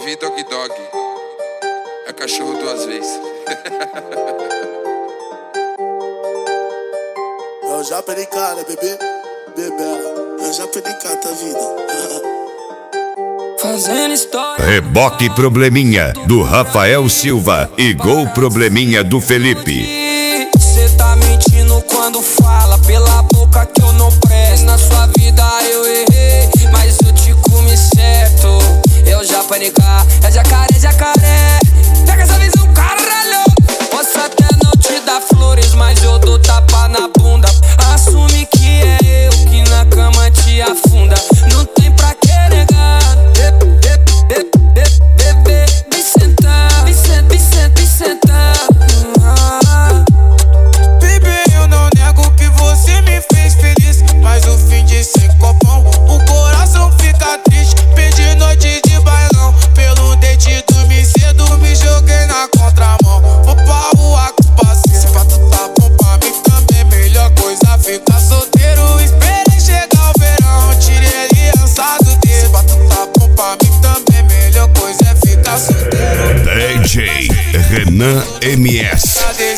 vi Dog Dog. É cachorro duas vezes. Eu já perdi cara, bebê. Bebela. Eu já perdi cara da vida. Fazendo história. Reboque Probleminha, do Rafael Silva, e Gol Probleminha, do Felipe. Cê tá mentindo quando fala pela boca que eu não presto. Na sua vida eu errei, mas eu te comi certo. Eu já panicar, é jacaré, jacaré. Pega essa visão, caralho. Posso até não te dar flores, mas eu dou tapa na bunda. Assume que é eu que na cama te afunda. Não tem pra que negar. Bebê, vem sentar, vem sentar. Bebê, eu não nego que você me fez feliz, mas o fim de sem copão, o coração fica triste. Perdi noite de bailão, pelo date dormi cedo, me joguei na contramão. Vou pra rua com os parceiros, se pra tu tá bom pra mim também, melhor coisa ficar solteiro. Esperei chegar o verão, tirei aliança do dedo. Se pra tu tá bom pra mim também, melhor coisa é ficar solteiro. DJ Renan MS.